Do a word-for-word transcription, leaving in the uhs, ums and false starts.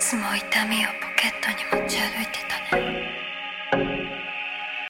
つも痛みをポケットに持ち歩いてたね。